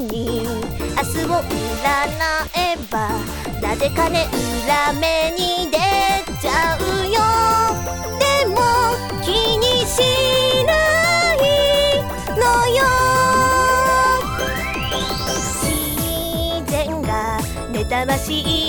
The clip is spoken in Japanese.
に明日を占えばなぜかね裏目に出ちゃうよ。でも気にしないのよ。自然が妬ましい